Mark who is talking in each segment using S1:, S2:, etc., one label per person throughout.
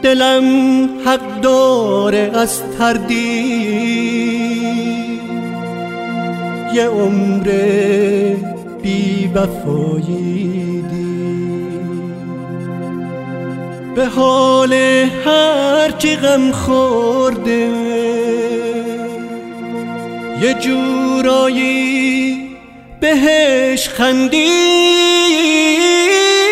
S1: دلم حق داره از تردید، یه عمر بی وفایی به حال هر کی غم خورده، یه جورایی بهش خندید.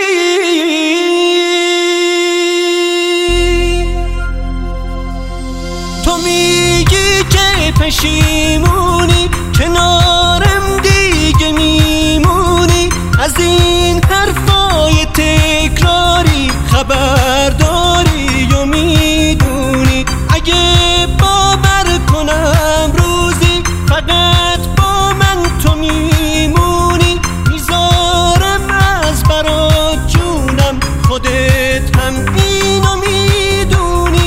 S1: تو میگی که پشیمونی، کنارم دیگه میمونی، از این حرفای تکراری خبرداری و میدونی. اگه باور کنم روزی فقط با من تو میمونی، میذارم از برات جونم، خودت هم اینو میدونی.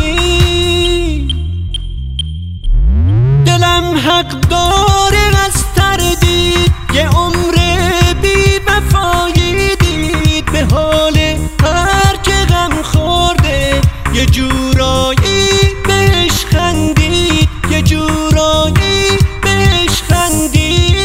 S1: دلم حق داره از تردید، یه عمر بی وفایی دید، به حال هر که غم خورده، یه جورایی بهش خندید، یه جورایی بهش خندید.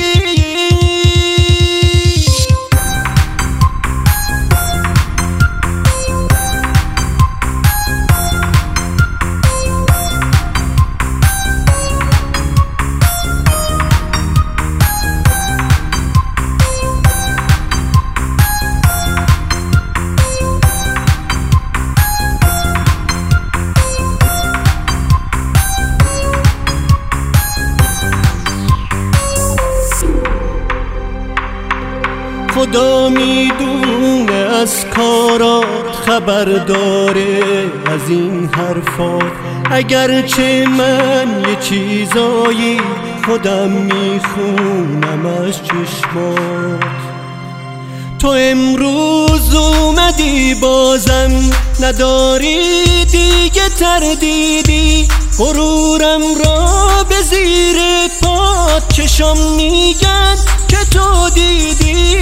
S1: خدا میدونه از کارات، خبر داره از این حرفات، اگرچه من یه چیزایی خودم میخونم از چشمات. تو امروز اومدی بازم نداری دیگه تردیدی، غرورم را به زیر پات چشم میگن که تو دیدی.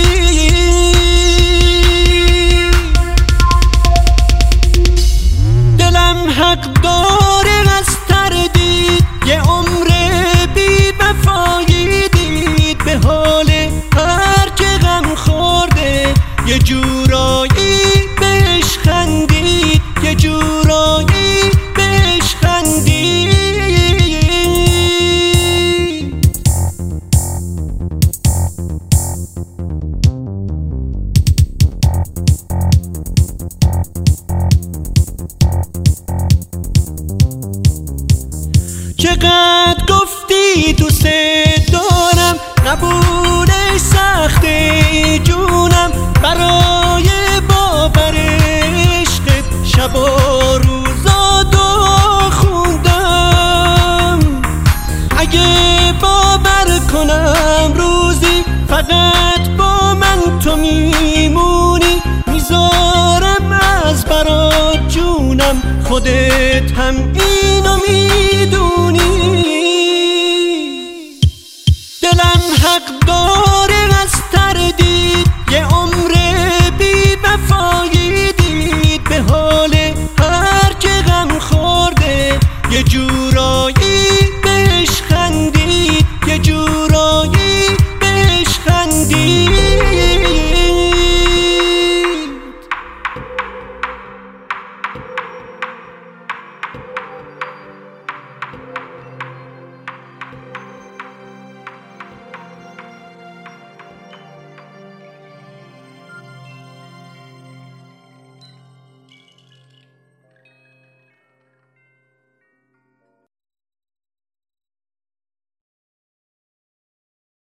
S1: دلم حق داره از تردید، یه عمر بی وفایی دید، به حال هر که غم خورده، یه جورایی بهش خندید، یه جورایی بهش خندید. چقدر گفتی دوست دارم، قبولش سخته جونم، برای باور عشقت شب و روزا دعا خوندم. اگه باور کنم روزی فقط با من تو میمونی، میذارم از برات جونم، خودت هم